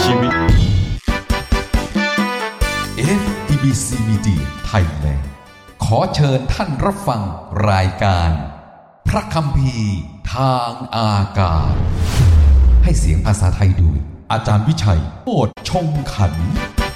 ชีวิต FEBC Media Thailand ขอเชิญท่านรับฟังรายการพระคัมภีร์ทางอากาศให้เสียงภาษาไทยโดยอาจารย์วิชัยโอษฐ์ชงขันธ์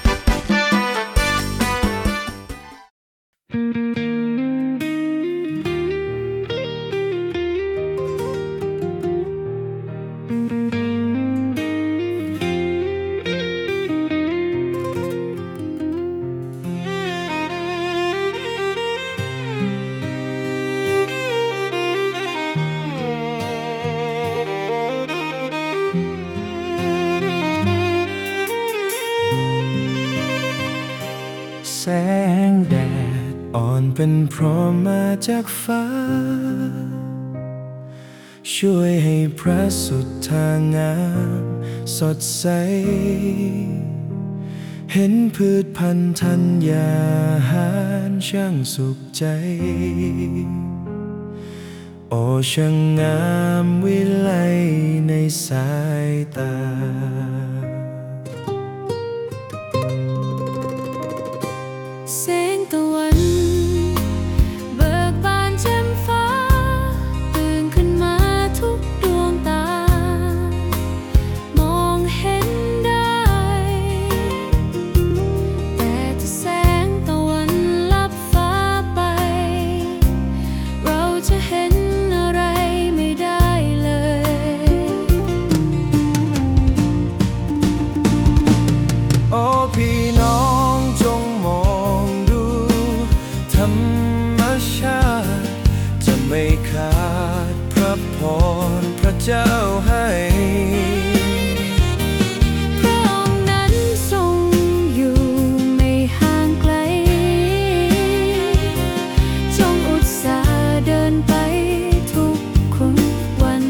แสงแดดอ่อนเป็นพรหมมาจากฟ้าช่วยให้พระสุธทางงามสดใสเห็นพืชพันธุ์ธัญญาหารช่างสุขใจโอ้ช่างงามวิไลในสายตาแสงตะวันเบิกบานแจ่มฟ้าตื่นขึ้นมาทุกดวงตามองเห็นได้แต่ถ้าแสงตะวันลับฟ้าไปเราจะเห็นอะไรไม่ได้เลยโอ้พี่น้องจงมองธรรมชาติจะไม่ขาดพระพรพระเจ้าให้พระองค์นั้นทรงอยู่ไม่ห่างไกลจงอุตส่าห์เดินไปทุกวัน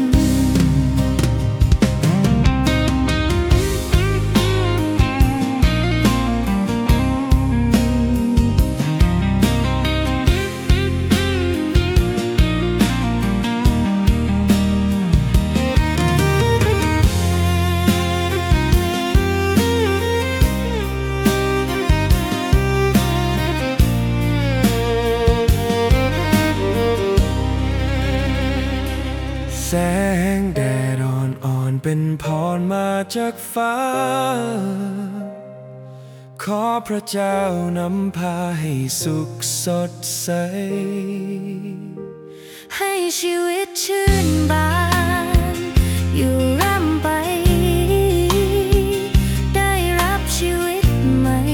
แสงแดดอ่อนๆเป็นพรมาจากฟ้าขอพระเจ้านำพาให้สุขสดใสให้ชีวิตชื่นบานอยู่ร่ำไปได้รับชีวิตใหม่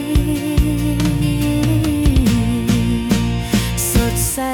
สดใส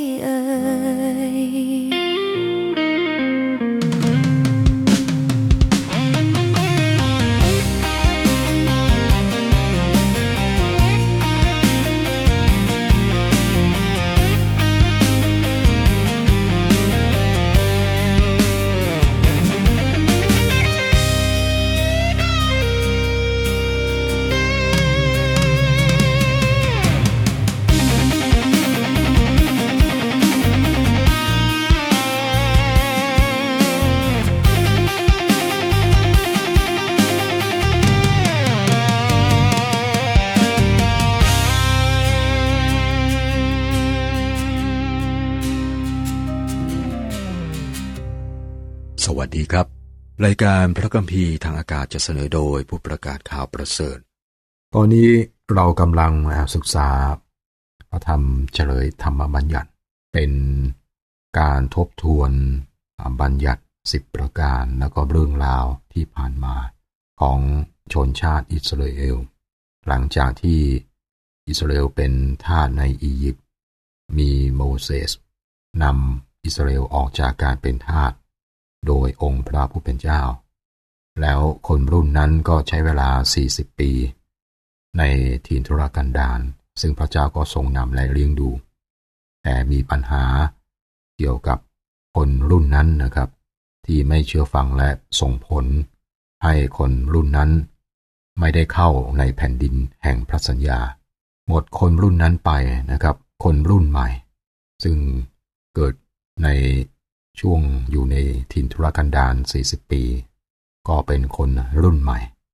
สวัสดีครับรายการพระคัมภีร์ทางอากาศจะเสนอโดยผู้ประกาศข่าวประเสริฐตอนนี้เรากำลังศึกษาพระธรรมเฉลยธรรมบัญญัติเป็นการทบทวนบัญญัติ10ประการแล้วก็เรื่องราวที่ผ่านมาของชนชาติอิสราเอลหลังจากที่อิสราเอลเป็นทาสในอียิปต์มีโมเสสนำอิสราเอลออกจากการเป็นทาสโดยองค์พระผู้เป็นเจ้าแล้วคนรุ่นนั้นก็ใช้เวลา40ปีในถิ่นทุรกันดารซึ่งพระเจ้าก็ทรงนำและเลี้ยงดูแต่มีปัญหาเกี่ยวกับคนรุ่นนั้นนะครับที่ไม่เชื่อฟังและส่งผลให้คนรุ่นนั้นไม่ได้เข้าในแผ่นดินแห่งพระสัญญาหมดคนรุ่นนั้นไปนะครับคนรุ่นใหม่ซึ่งเกิดในช่วงอยู่ในถิ่นทุรกันดาร40ปีก็เป็นคนรุ่นใหม่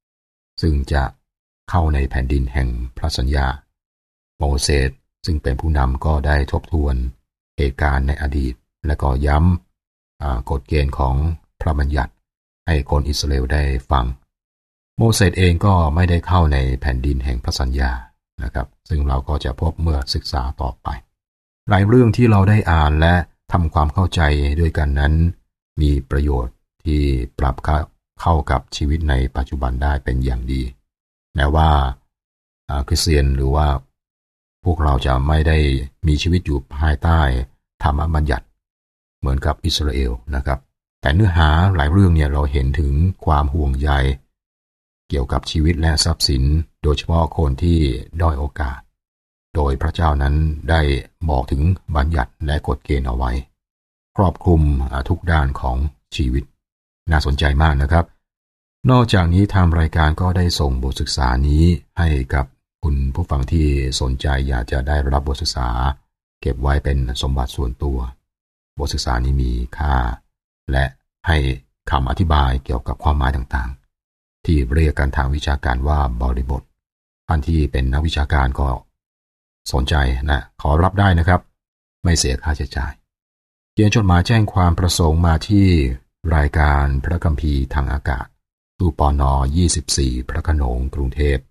ซึ่งจะเข้าในแผ่นดินแห่งพระสัญญาโมเสสซึ่งเป็นผู้นำก็ได้ทบทวนเหตุการณ์ในอดีตและก็ย้ำกฎเกณฑ์ของพระบัญญัติให้คนอิสราเอลได้ฟังโมเสสเองก็ไม่ได้เข้าในแผ่นดินแห่งพระสัญญานะครับซึ่งเราก็จะพบเมื่อศึกษาต่อไปหลายเรื่องที่เราได้อ่านและทำความเข้าใจด้วยกันนั้นมีประโยชน์ที่ปรับเข้ากับชีวิตในปัจจุบันได้เป็นอย่างดีแม้ว่าคริสเตียนหรือว่าพวกเราจะไม่ได้มีชีวิตอยู่ภายใต้ธรรมบัญญัติเหมือนกับอิสราเอลนะครับแต่เนื้อหาหลายเรื่องเนี่ยเราเห็นถึงความห่วงใยเกี่ยวกับชีวิตและทรัพย์สินโดยเฉพาะคนที่ด้อยโอกาสโดยพระเจ้านั้นได้บอกถึงบัญญัติและกฎเกณฑ์เอาไว้ครอบคลุมทุกด้านของชีวิตน่าสนใจมากนะครับนอกจากนี้ทางรายการก็ได้ส่งบทศึกษานี้ให้กับคุณผู้ฟังที่สนใจอยากจะได้รับบทศึกษาเก็บไว้เป็นสมบัติส่วนตัวบทศึกษานี้มีค่าและให้คำอธิบายเกี่ยวกับความหมายต่างๆที่เรียกกันทางวิชาการว่าบริบทท่านที่เป็นนักวิชาการก็สนใจนะขอรับได้นะครับไม่เสียค่าใช้จ่ายเขียนจดหมายแจ้งความประสงค์มาที่รายการพระคัมภีร์ทางอากาศตู้ปน24พระโขนงกรุงเทพ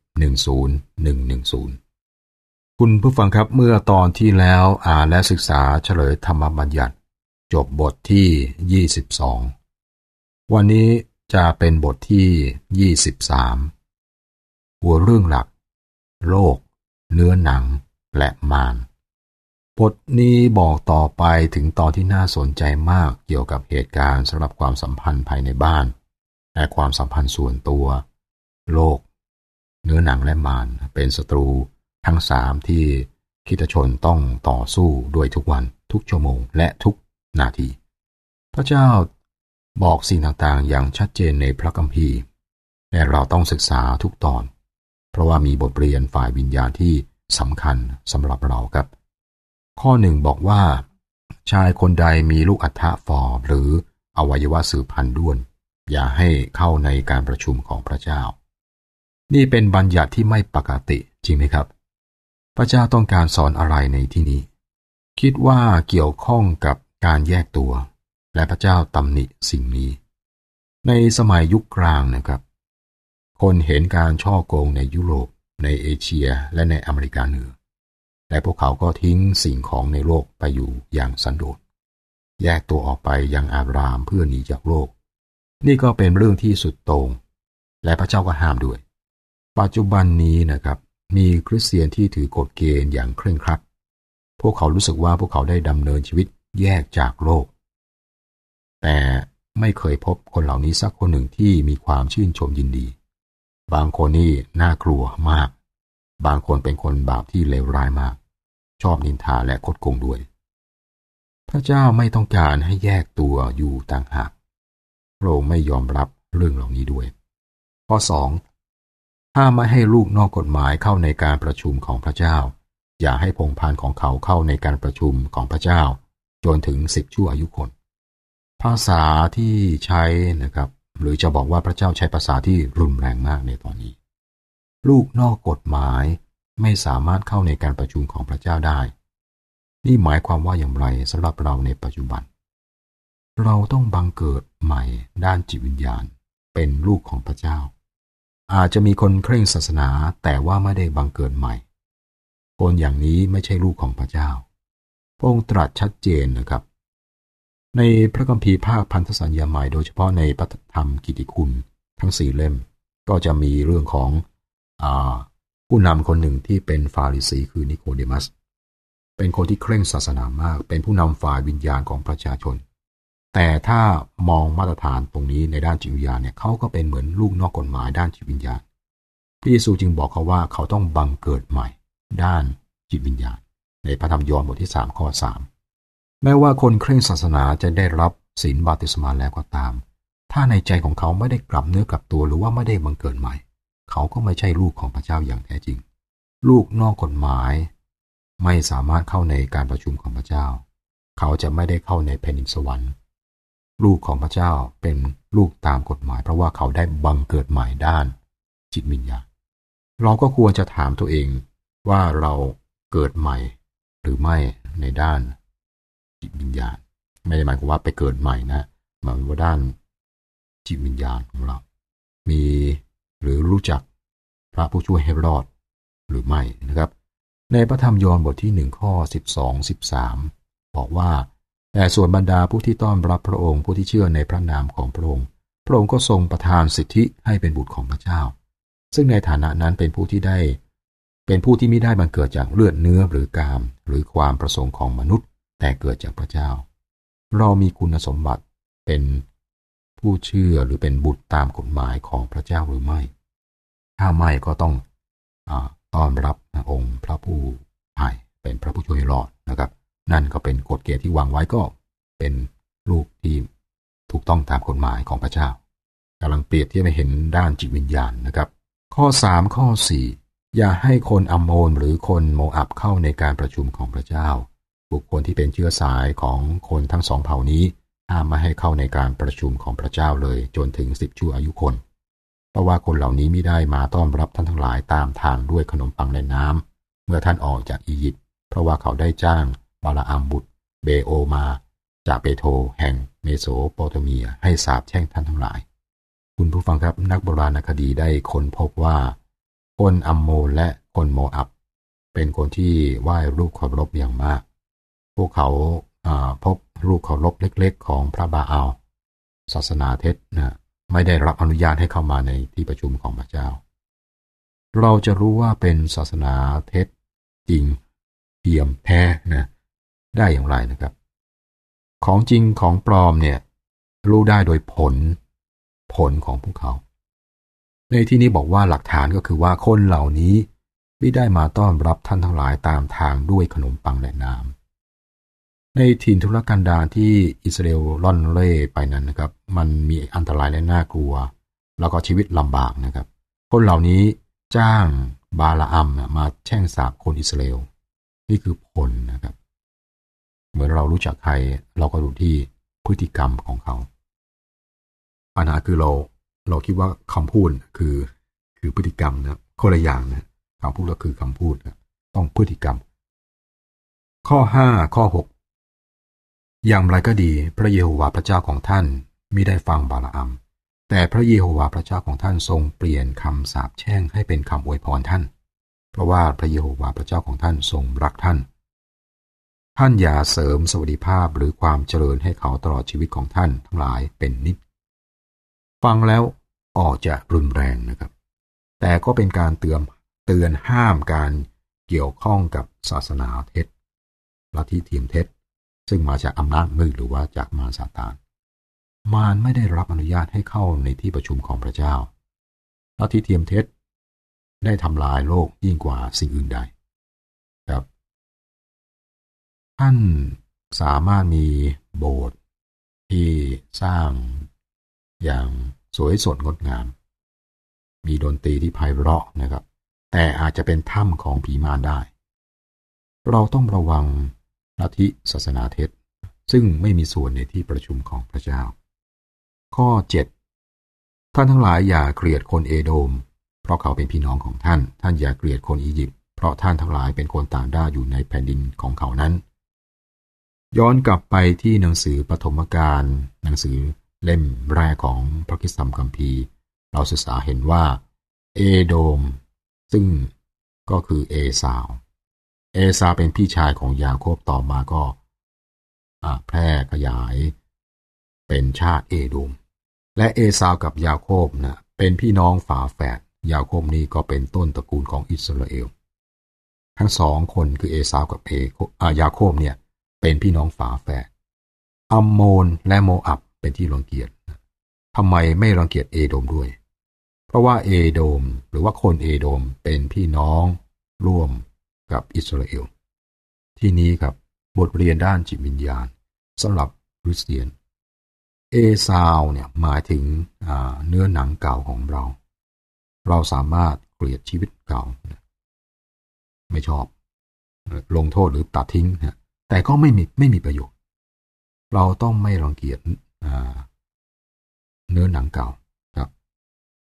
10110คุณผู้ฟังครับเมื่อตอนที่แล้วอ่านและศึกษาเฉลยธรรมบัญญัติจบบทที่22วันนี้จะเป็นบทที่23หัวเรื่องหลักโลกเนื้อหนังและมารบทนี้บอกต่อไปถึงตอนที่น่าสนใจมากเกี่ยวกับเหตุการณ์สำหรับความสัมพันธ์ภายในบ้านและความสัมพันธ์ส่วนตัวโลกเนื้อหนังและมารเป็นศัตรูทั้งสามที่คริสตชนต้องต่อสู้ด้วยทุกวันทุกชั่วโมงและทุกนาทีพระเจ้าบอกสิ่งต่างๆอย่างชัดเจนในพระคัมภีร์และเราต้องศึกษาทุกตอนเพราะว่ามีบทเรียนฝ่ายวิญญาณที่สำคัญสำหรับเราครับข้อหนึ่งบอกว่าชายคนใดมีลูกอัฐฝ่อหรืออวัยวะสืบพันธุ์ด้วนอย่าให้เข้าในการประชุมของพระเจ้านี่เป็นบัญญัติที่ไม่ปกติจริงไหมครับพระเจ้าต้องการสอนอะไรในที่นี้คิดว่าเกี่ยวข้องกับการแยกตัวและพระเจ้าตำหนิสิ่งนี้ในสมัยยุคกลางนะครับคนเห็นการฉ้อโกงในยุโรปในเอเชียและในอเมริกาเหนือและพวกเขาก็ทิ้งสิ่งของในโลกไปอยู่อย่างสันโดษแยกตัวออกไปยังอารามเพื่อหนีจากโลกนี่ก็เป็นเรื่องที่สุดโต่งและพระเจ้าก็ห้ามด้วยปัจจุบันนี้นะครับมีคริสเตียนที่ถือกฎเกณฑ์อย่างเคร่งครัดพวกเขารู้สึกว่าพวกเขาได้ดำเนินชีวิตแยกจากโลกแต่ไม่เคยพบคนเหล่านี้สักคนหนึ่งที่มีความชื่นชมยินดีบางคนนี่น่ากลัวมากบางคนเป็นคนบาปที่เลวร้ายมากชอบนินทาและคดโกงด้วยพระเจ้าไม่ต้องการให้แยกตัวอยู่ต่างหากพระองค์ไม่ยอมรับเรื่องเหล่านี้ด้วยข้อ2ห้ามไม่ให้ลูกนอกกฎหมายเข้าในการประชุมของพระเจ้าอย่าให้พงศ์พันธุ์ของเขาเข้าในการประชุมของพระเจ้าจนถึง10 ชั่วอายุคนภาษาที่ใช้นะครับหรือจะบอกว่าพระเจ้าใช้ภาษาที่รุนแรงมากในตอนนี้ลูกนอกกฎหมายไม่สามารถเข้าในการประชุมของพระเจ้าได้นี่หมายความว่าอย่างไรสำหรับเราในปัจจุบันเราต้องบังเกิดใหม่ด้านจิตวิญญาณเป็นลูกของพระเจ้าอาจจะมีคนเคร่งศาสนาแต่ว่าไม่ได้บังเกิดใหม่คนอย่างนี้ไม่ใช่ลูกของพระเจ้าพระองค์ตรัสชัดเจนนะครับในพระคัมภีร์ภาคพันธสัญญาใหม่โดยเฉพาะในพระธรรมกิตติคุณทั้ง4 เล่มก็จะมีเรื่องของผู้นำคนหนึ่งที่เป็นฟาริสีคือนิโคเดมัสเป็นคนที่เคร่งศาสนามากเป็นผู้นำฝ่ายวิญญาณของประชาชนแต่ถ้ามองมาตรฐานตรงนี้ในด้านจิตวิญญาณเนี่ยเขาก็เป็นเหมือนลูกนอกกฎหมายด้านจิตวิญญาณพระเยซูจึงบอกเขาว่าเขาต้องบังเกิดใหม่ด้านจิตวิญญาณในพระธรรมยอห์นบทที่3 ข้อ 3แม้ว่าคนเคร่งศาสนาจะได้รับศีลบาติศมาแล้วก็ตามถ้าในใจของเขาไม่ได้กลับเนื้อกลับตัวหรือว่าไม่ได้บังเกิดใหม่เขาก็ไม่ใช่ลูกของพระเจ้าอย่างแท้จริงลูกนอกกฎหมายไม่สามารถเข้าในการประชุมของพระเจ้าเขาจะไม่ได้เข้าในแผ่นดินสวรรค์ลูกของพระเจ้าเป็นลูกตามกฎหมายเพราะว่าเขาได้บังเกิดใหม่ด้านจิตวิญญาณเราก็ควรจะถามตัวเองว่าเราเกิดใหม่หรือไม่ในด้านจิตวิญญาณไม่ได้หมายความว่าไปเกิดใหม่นะหมายว่าด้านจิตวิญญาณของเรามีหรือรู้จักพระผู้ช่วยให้รอดหรือไม่นะครับในพระธรรมยอห์นบทที่1ข้อ12-13บอกว่าแต่ส่วนบรรดาผู้ที่ต้อนรับพระองค์ผู้ที่เชื่อในพระนามของพระองค์ก็ทรงประทานสิทธิให้เป็นบุตรของพระเจ้าซึ่งในฐานะนั้นเป็นผู้ที่ไม่ได้บังเกิดจากเลือดเนื้อหรือกามหรือความประสงค์ของมนุษย์แต่เกิดจากพระเจ้าเรามีคุณสมบัติเป็นผู้เชื่อหรือเป็นบุตรตามกฎหมายของพระเจ้าหรือไม่ถ้าไม่ก็ต้องต้อนรับองค์พระผู้ให้เป็นพระผู้ช่วยรอดนะครับนั่นก็เป็นกฎเกณฑ์ที่วางไว้ก็เป็นลูกที่ถูกต้องตามกฎหมายของพระเจ้ากำลังเปรียบเทียบให้เห็นด้านจิตวิญญาณนะครับข้อ3ข้อ4อย่าให้คนอัมโมนหรือคนโมอับเข้าในการประชุมของพระเจ้าบุคคลที่เป็นเชื้อสายของคนทั้งสองเผ่านี้ห้ามไม่ให้เข้าในการประชุมของพระเจ้าเลยจนถึง10 ชั่วอายุคนเพราะว่าคนเหล่านี้ไม่ได้มาต้อนรับท่านทั้งหลายตามทางด้วยขนมปังและน้ำเมื่อท่านออกจากอียิปต์เพราะว่าเขาได้จ้างบาลาอัมบุตรเบโอมาจากเปโทแห่งเมโสโปเตเมียให้สาปแช่งท่านทั้งหลายคุณผู้ฟังครับนักโบราณคดีได้ค้นพบว่าคนอัมโมนและคนโมอับเป็นคนที่ไหว้รูปเคารพอย่างมากพวกเขาพบรูปเคารพเล็กๆของพระบาอัลศาสนาเท็จนะไม่ได้รับอนุญาตให้เข้ามาในที่ประชุมของพระเจ้าเราจะรู้ว่าเป็นศาสนาเท็จจริงเทียมแท้นะได้อย่างไรนะครับของจริงของปลอมเนี่ยรู้ได้โดยผลของพวกเขาในที่นี้บอกว่าหลักฐานก็คือว่าคนเหล่านี้ไม่ได้มาต้อนรับท่านทั้งหลายตามทางด้วยขนมปังและน้ำในถิ่นทุรกันดารที่อิสราเอลล่อนเล่ไปนั้นนะครับมันมีอันตรายและน่ากลัวแล้วก็ชีวิตลำบากนะครับคนเหล่านี้จ้างบาลาอัมมาแช่งสาปคนอิสราเอลนี่คือผลนะครับเหมือนเรารู้จักใครเราก็ดูที่พฤติกรรมของเขาปัญหาคือเราคิดว่าคำพูดคือพฤติกรรมนะคนละอย่างนะคำพูดก็คือคำพูดนะต้องพฤติกรรมข้อ5ข้อ6อย่างไรก็ดีพระเยโฮวาห์พระเจ้าของท่านมิได้ฟังบาลาอัมแต่พระเยโฮวาห์พระเจ้าของท่านทรงเปลี่ยนคำสาปแช่งให้เป็นคำอวยพรท่านเพราะว่าพระเยโฮวาห์พระเจ้าของท่านทรงรักท่านอย่าเสริมสวัสดิภาพหรือความเจริญให้เขาตลอดชีวิตของท่านทั้งหลายเป็นนิจฟังแล้วออกจะรุนแรงนะครับแต่ก็เป็นการเตือนห้ามการเกี่ยวข้องกับศาสนาเท็จลัทธิเทียมเท็จซึ่งมาจากอำนาจมืดหรือว่าจากมารซาตานมารไม่ได้รับอนุญาตให้เข้าในที่ประชุมของพระเจ้าลัทธิเทียมเท็จได้ทำลายโลกยิ่งกว่าสิ่งอื่นใดครับท่านสามารถมีโบสถ์ที่สร้างอย่างสวยสดงดงามมีดนตรีที่ไพเราะนะครับแต่อาจจะเป็นถ้ำของผีมารได้เราต้องระวังลัทธิศาสนาเท็จซึ่งไม่มีส่วนในที่ประชุมของพระเจ้าข้อ7ท่านทั้งหลายอย่าเกลียดคนเอโดมเพราะเขาเป็นพี่น้องของท่านอย่าเกลียดคนอียิปต์เพราะท่านทั้งหลายเป็นคนต่างด้าวอยู่ในแผ่นดินของเขานั้นย้อนกลับไปที่หนังสือปฐมกาลหนังสือเล่มแรกของพระคัมภีร์เราศึกษาเห็นว่าเอโดมซึ่งก็คือเอซาวเป็นพี่ชายของยาโคบต่อมาก็แพร่ขยายเป็นชาติเอโดมและเอซาวกับยาโคบนะเป็นพี่น้องฝาแฝดยาโคบนี่ก็เป็นต้นตระกูลของอิสราเอลทั้งสองคนคือเอซาวกับยาโคบเนี่ยเป็นพี่น้องฝาแฝดอัมโมนและโมอับเป็นที่รังเกียจทำไมไม่รังเกียจเอโดมด้วยเพราะว่าเอโดมหรือว่าคนเอโดมเป็นพี่น้องร่วมกับอิสราเอลที่นี้ครับบทเรียนด้านจิตวิญญาณสำหรับคริสเตียนเอซาวเนี่ยหมายถึงเนื้อหนังเก่าของเราสามารถเกลียดชีวิตเก่าไม่ชอบลงโทษหรือตัดทิ้งนะแต่ก็ไม่มีประโยชน์เราต้องไม่รังเกียจเนื้อหนังเก่าครับ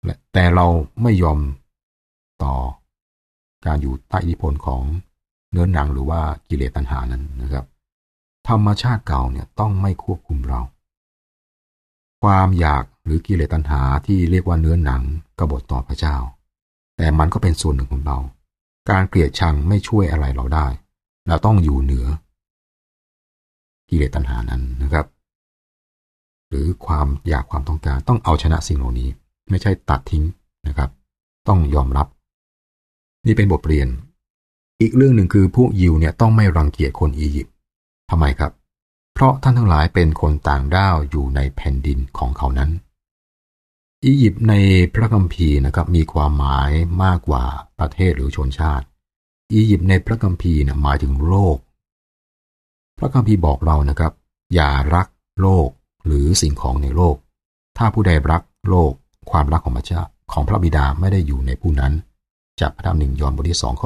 แต่เราไม่ยอมต่อการอยู่ใต้อิทธิพลของเนื้อหนังหรือว่ากิเลสตัณหานั้นนะครับธรรมชาติเก่าเนี่ยต้องไม่ควบคุมเราความอยากหรือกิเลสตัณหาที่เรียกว่าเนื้อหนังกบฏต่อพระเจ้าแต่มันก็เป็นส่วนหนึ่งของเราการเกลียดชังไม่ช่วยอะไรเราได้เราต้องอยู่เหนือกิเลสตัณหานั้นนะครับหรือความอยากความต้องการต้องเอาชนะสิ่งเหล่านี้ไม่ใช่ตัดทิ้งนะครับต้องยอมรับนี่เป็นบทเรียนอีกเรื่องหนึ่งคือพวกยิวเนี่ยต้องไม่รังเกียจคนอียิปต์ทำไมครับเพราะท่านทั้งหลายเป็นคนต่างด้าวอยู่ในแผ่นดินของเขานั้นอียิปต์ในพระคัมภีร์นะครับมีความหมายมากกว่าประเทศหรือชนชาติอียิปต์ในพระคัมภีร์หมายถึงโลกพระคัมภีร์บอกเรานะครับอย่ารักโลกหรือสิ่งของในโลกถ้าผู้ใดรักโลกความรักของพระเจ้าของพระบิดาไม่ได้อยู่ในผู้นั้นจากพระธรรม1 ยอห์นบทที่ 2 ข้อ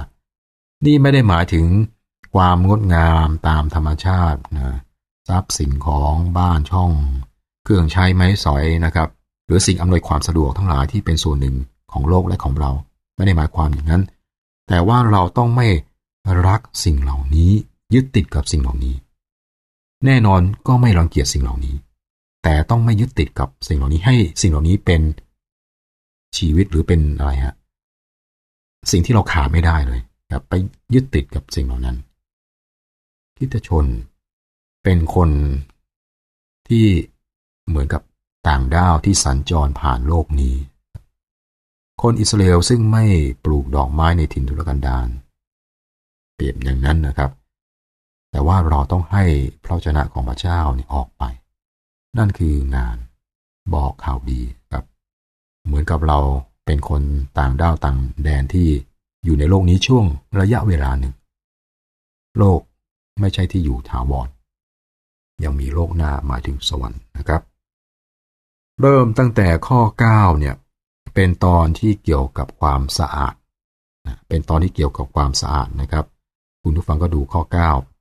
15นี่ไม่ได้หมายถึงความงดงามตามธรรมชาตินะทรัพย์สิ่งของบ้านช่องเครื่องใช้ไม้สอยนะครับหรือสิ่งอำนวยความสะดวกทั้งหลายที่เป็นส่วนหนึ่งของโลกและของเราไม่ได้หมายความอย่างนั้นแต่ว่าเราต้องไม่รักสิ่งเหล่านี้ยึดติดกับสิ่งเหล่านี้แน่นอนก็ไม่รังเกียจสิ่งเหล่านี้แต่ต้องไม่ยึดติดกับสิ่งเหล่านี้ให้สิ่งเหล่านี้เป็นชีวิตหรือเป็นอะไรฮะสิ่งที่เราขาดไม่ได้เลยแบบไปยึดติดกับสิ่งเหล่านั้นคริสตชนเป็นคนที่เหมือนกับต่างด้าวที่สัญจรผ่านโลกนี้คนอิสราเอลซึ่งไม่ปลูกดอกไม้ในถิ่นทุรกันดารเปรียบอย่างนั้นนะครับแต่ว่าเราต้องให้พระวจนะของพระเจ้านี่ออกไปนั่นคืองานบอกข่าวดีครับเหมือนกับเราเป็นคนต่างด้าวต่างแดนที่อยู่ในโลกนี้ช่วงระยะเวลาหนึ่งโลกไม่ใช่ที่อยู่ถาวรยังมีโลกหน้าหมายถึงสวรรค์นะครับเริ่มตั้งแต่ข้อ9เนี่ยเป็นตอนที่เกี่ยวกับความสะอาดเป็นตอนที่เกี่ยวกับความสะอาดนะครับคุณผู้ฟังก็ดูข้อ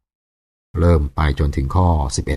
9เริ่มไปจนถึงข้อ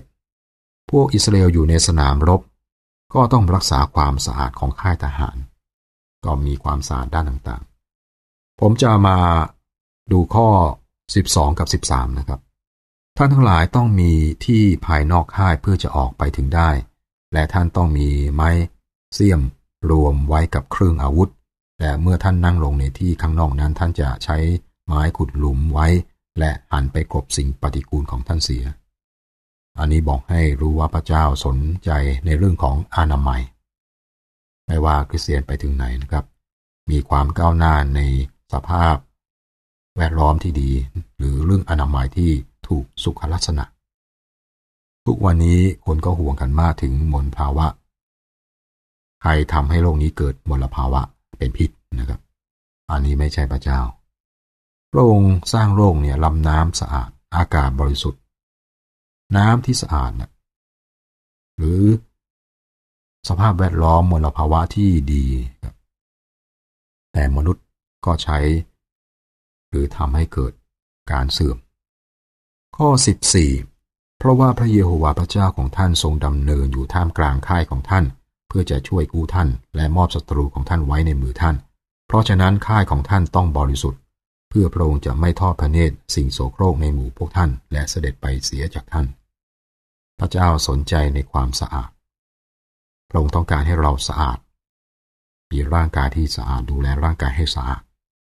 11พวกอิสราเอลอยู่ในสนามรบก็ต้องรักษาความสะอาดของค่ายทหารก็มีความสะอาดด้านต่างๆผมจะมาดูข้อ12กับ13นะครับท่านทั้งหลายต้องมีที่ภายนอกค่ายเพื่อจะออกไปถึงได้และท่านต้องมีไม้เสี้ยมรวมไว้กับเครื่องอาวุธและเมื่อท่านนั่งลงในที่ข้างนอกนั้นท่านจะใช้ไม้ขุดหลุมไว้และหันไปกลบสิ่งปฏิกูลของท่านเสียอันนี้บอกให้รู้ว่าพระเจ้าสนใจในเรื่องของอนามัยไม่ว่าคริสเตียนไปถึงไหนนะครับมีความก้าวหน้าในสภาพแวดล้อมที่ดีหรือเรื่องอนามัยที่ถูกสุขลักษณะทุกวันนี้คนก็ห่วงกันมากถึงมลภาวะใครทำให้โลกนี้เกิดมลภาวะเป็นพิษนะครับอันนี้ไม่ใช่พระเจ้าพระองค์สร้างโลกเนี่ยลำน้ำสะอาดอากาศบริสุทธิ์น้ำที่สะอาดนะหรือสภาพแวดล้อมมลภาวะที่ดีแต่มนุษย์ก็ใช้หรือทำให้เกิดการเสื่อมข้อ14เพราะว่าพระเยโฮวาห์พระเจ้าของท่านทรงดำเนินอยู่ท่ามกลางค่ายของท่านเพื่อจะช่วยกู้ท่านและมอบศัตรูของท่านไว้ในมือท่านเพราะฉะนั้นค่ายของท่านต้องบริสุทธิ์เพื่อพระองค์จะไม่ทอดพระเนตรสิ่งโสโครกในหมู่พวกท่านและเสด็จไปเสียจากท่านพระเจ้าสนใจในความสะอาดพระองค์ต้องการให้เราสะอาดมีร่างกายที่สะอาดดูแลร่างกายให้สะอาด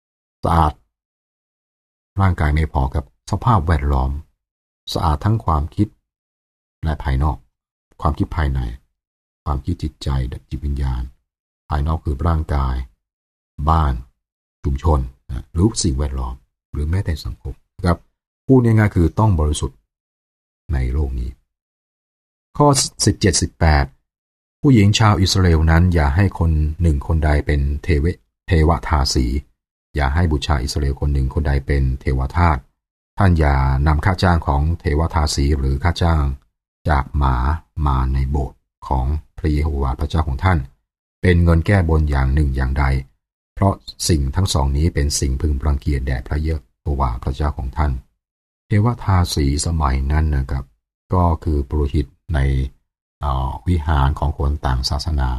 ร่างกายไม่พอกับสภาพแวดล้อมสะอาดทั้งความคิดและภายนอกความคิดภายในความคิดจิตใจจิตวิญญาณภายนอกคือร่างกายบ้านชุมชนหรือสิ่งแวดล้อมหรือแม้แต่สังคมครับพูดง่ายๆคือต้องบริสุทธิ์ในโลกนี้ข้อ 17-18 ผู้หญิงชาวอิสราเอลนั้นอย่าให้คนหนึ่งคนใดเป็นเทวทาสีอย่าให้บุตรชายอิสราเอลคนหนึ่งคนใดเป็นเทวทาสท่านอย่านำค่าจ้างของเทวทาสีหรือค่าจ้างจากหมามาในโบสถ์ของพระเยโฮวาห์พระเจ้าของท่านเป็นเงินแก้บนอย่างหนึ่งอย่างใดเพราะสิ่งทั้งสองนี้เป็นสิ่งพึงรังเกียจแด่พระเยโฮวาห์พระเจ้าของท่านเทวทาสีสมัยนั้นนะครับก็คือปุโรหิตในวิหารของคนต่างศาสนา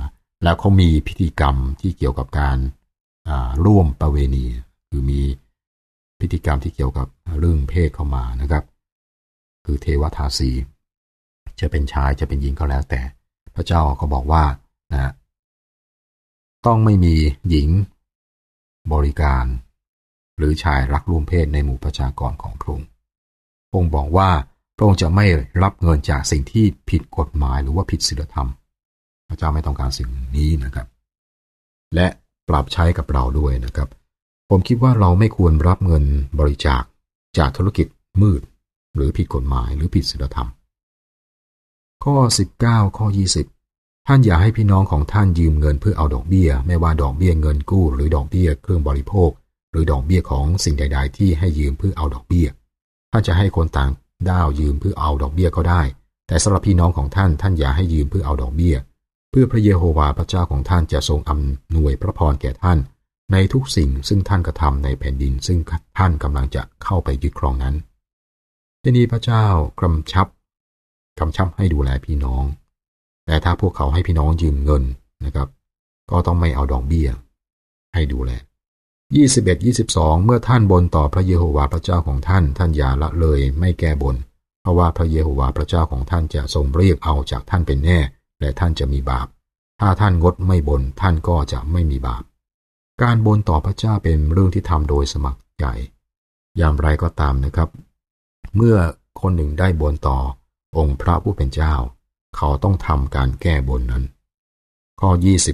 แล้วเขามีพิธีกรรมที่เกี่ยวกับการร่วมประเวณีคือมีพิธีกรรมที่เกี่ยวกับเรื่องเพศเข้ามานะครับคือเทวทาสีจะเป็นชายจะเป็นหญิงก็แล้วแต่พระเจ้าก็บอกว่านะต้องไม่มีหญิงบริการหรือชายรักร่วมเพศในหมู่ประชากรของพระองค์บอกว่าพระองค์จะไม่รับเงินจากสิ่งที่ผิดกฎหมายหรือว่าผิดศีลธรรมพระเจ้าไม่ต้องการสิ่งนี้นะครับและปรับใช้กับเราด้วยนะครับผมคิดว่าเราไม่ควรรับเงินบริจาคจากธุรกิจมืดหรือผิดกฎหมายหรือผิดศีลธรรมข้อ19ข้อ20ท่านอย่าให้พี่น้องของท่านยืมเงินเพื่อเอาดอกเบี้ยไม่ว่าดอกเบี้ยเงินกู้หรือดอกเบี้ยเครื่องบริโภคหรือดอกเบี้ยของสิ่งใดๆที่ให้ยืมเพื่อเอาดอกเบี้ยถ้าจะให้คนต่างด้าวยืมเพื่อเอาดอกเบี้ยก็ได้แต่สำหรับพี่น้องของท่านท่านอย่าให้ยืมเพื่อเอาดอกเบี้ยเพื่อพระเยโฮวาห์พระเจ้าของท่านจะทรงอำนวยพระพรแก่ท่านในทุกสิ่งซึ่งท่านกระทำในแผ่นดินซึ่งท่านกำลังจะเข้าไปยึดครองนั้นทีนี้พระเจ้ากำชับให้ดูแลพี่น้องแต่ถ้าพวกเขาให้พี่น้องยืมเงินนะครับก็ต้องไม่เอาดอกเบี้ยให้ดูแล21-22เมื่อท่านบนต่อพระเยโฮวาห์พระเจ้าของท่านท่านอย่าละเลยไม่แก้บนเพราะว่าพระเยโฮวาห์พระเจ้าของท่านจะทรงเรียกเอาจากท่านเป็นแน่และท่านจะมีบาปถ้าท่านงดไม่บนท่านก็จะไม่มีบาปการบนต่อพระเจ้าเป็นเรื่องที่ทำโดยสมัครใจอย่างไรก็ตามนะครับเมื่อคนหนึ่งได้บนต่อองค์พระผู้เป็นเจ้าเขาต้องทำการแก้บนนั้นข้อ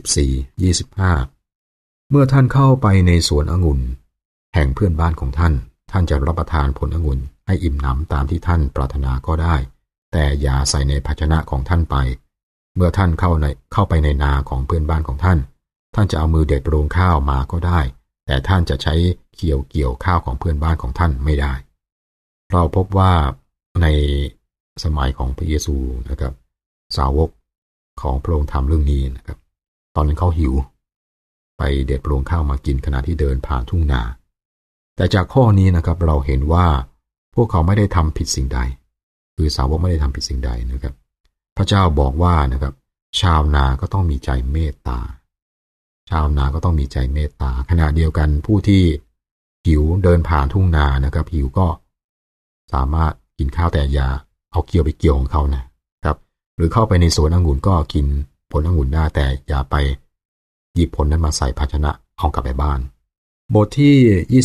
24-25เมื่อท่านเข้าไปในสวนองุ่นแห่งเพื่อนบ้านของท่านท่านจะรับประทานผลองุ่นให้อิ่มหนำตามที่ท่านปรารถนาก็ได้แต่อย่าใส่ในภาชนะของท่านไปเมื่อท่านเข้าไปในนาของเพื่อนบ้านของท่านท่านจะเอามือเด็ดโรงข้าวมาก็ได้แต่ท่านจะใช้เกี่ยวข้าวของเพื่อนบ้านของท่านไม่ได้เราพบว่าในสมัยของพระเยซูนะครับสาวกของพระองค์ทำเรื่องนี้นะครับตอนนั้นเขาหิวไปเด็ดโรงข้าวมากินขณะที่เดินผ่านทุ่งนาแต่จากข้อนี้นะครับเราเห็นว่าพวกเขาไม่ได้ทำผิดสิ่งใดคือสาวกไม่ได้ทำผิดสิ่งใดนะครับพระเจ้าบอกว่านะครับชาวนาก็ต้องมีใจเมตตาชาวนาก็ต้องมีใจเมตตาขณะเดียวกันผู้ที่หิวเดินผ่านทุ่งนานะครับหิวก็สามารถกินข้าวแต่อย่าเอาเกี่ยวไปเกี่ยวของเขานะครับหรือเข้าไปในสวนองุ่นก็กินผลองุ่นได้แต่อย่าไปหยิบผลนั้นมาใส่ภาชนะเอากลับไปบ้านบทที่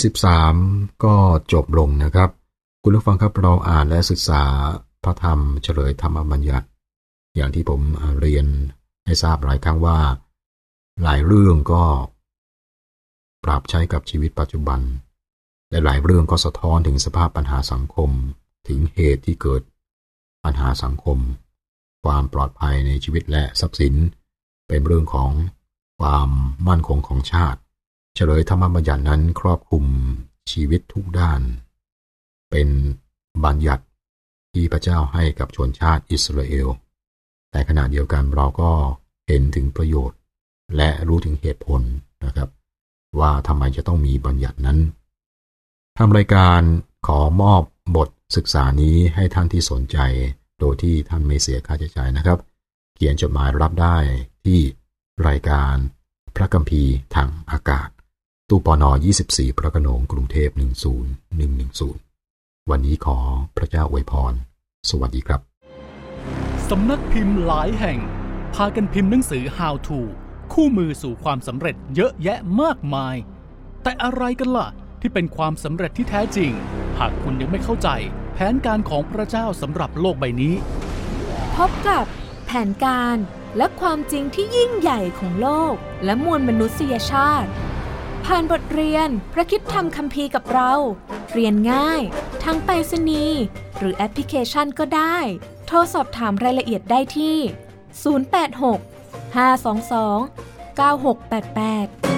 23ก็จบลงนะครับคุณผู้ฟังครับเราอ่านและศึกษาพระธรรมเฉลยธรรมบัญญัติอย่างที่ผมเรียนให้ทราบหลายครั้งว่าหลายเรื่องก็ปรับใช้กับชีวิตปัจจุบันและหลายเรื่องก็สะท้อนถึงสภาพปัญหาสังคมถึงเหตุที่เกิดปัญหาสังคมความปลอดภัยในชีวิตและทรัพย์สินเป็นเรื่องของความมั่นคงของชาติเฉลยธรรมบัญญัตินั้นครอบคลุมชีวิตทุกด้านเป็นบัญญัติที่พระเจ้าให้กับชนชาติอิสราเอลแต่ขณะเดียวกันเราก็เห็นถึงประโยชน์และรู้ถึงเหตุผลนะครับว่าทำไมจะต้องมีบัญญัตินั้นทำรายการขอมอบบทศึกษานี้ให้ท่านที่สนใจโดยที่ท่านไม่เสียค่าใช้จ่ายนะครับเขียนจดหมายรับได้ที่รายการพระคัมภีร์ทางอากาศตู้ปน24พระโขนงกรุงเทพ10110วันนี้ขอพระเจ้าอวยพรสวัสดีครับสำนักพิมพ์หลายแห่งพากันพิมพ์หนังสือ How to คู่มือสู่ความสำเร็จเยอะแยะมากมายแต่อะไรกันล่ะที่เป็นความสำเร็จที่แท้จริงหากคุณยังไม่เข้าใจแผนการของพระเจ้าสำหรับโลกใบนี้พบกับแผนการและความจริงที่ยิ่งใหญ่ของโลกและมวลมนุษยชาติผ่านบทเรียนพระคริสตธรรมคัมภีร์กับเราเรียนง่ายทั้งไปรษณีย์หรือแอปพลิเคชันก็ได้โทรสอบถามรายละเอียดได้ที่086 522 9688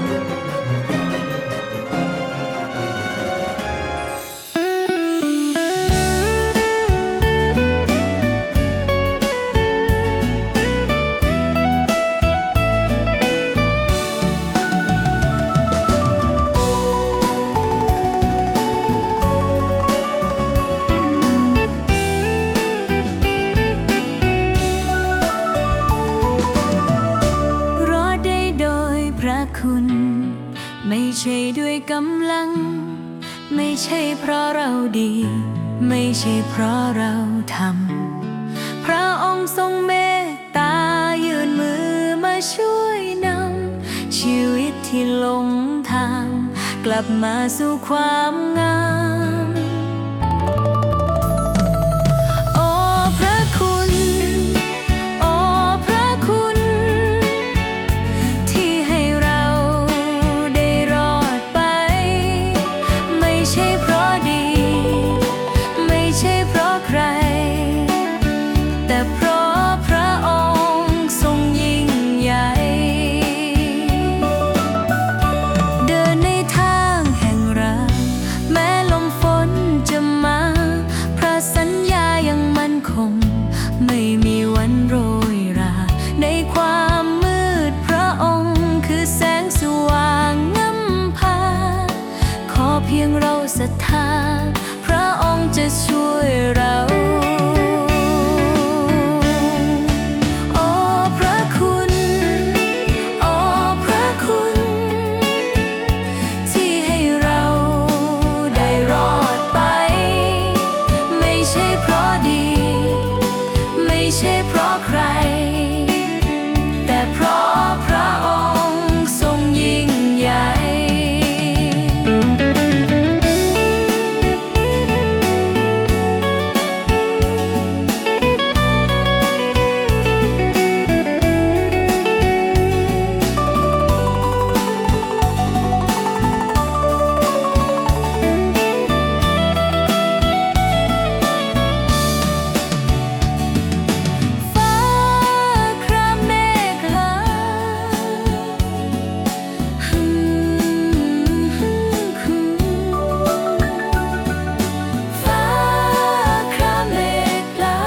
คุณไม่ใช่ด้วยกำลังไม่ใช่เพราะเราดีไม่ใช่เพราะเราทำพระองค์ทรงเมตตายื่นมือมาช่วยนำชีวิตที่หลงทางกลับมาสู่ความงามโอ้พระคุณโอ้พระคุณที่ให้เราได้รอดไปไม่ใช่เพราะดีไม่ใช่เพราะใครแต่เพราะพระองค์ทรงยิ่งใหญ่เดินในทางแห่งรักแม้ลมฝนจะมาพระสัญญายังมั่นคงไม่มีวันโรยราในความมืดพระองค์คือแสงสว่างนำพาขอเพียงเราศรัทธาพระองค์จะช่วยเราโอ้พระคุณโอ้พระคุณที่ให้เราได้รอดไปไม่ใช่เพราะดีไม่ใช่เพราะใครแต่เพราะพระองค์ทรงยิ่งใหญ่ฟ้าครามเมฆลาฟ้าครามเมฆลา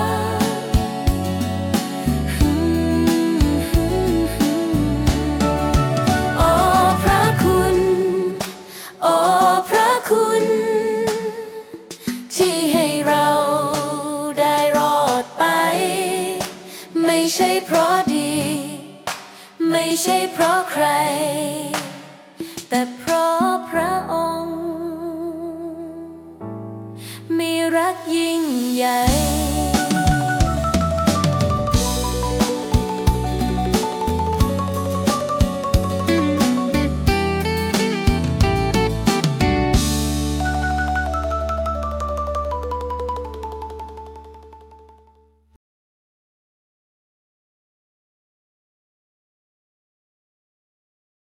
โอ้พระคุณโอ้พระคุณที่ให้เราได้รอดไปไม่ใช่เพราะดีไม่ใช่เพราะใครแต่เพราะพระองค์มีรักยิ่งใหญ่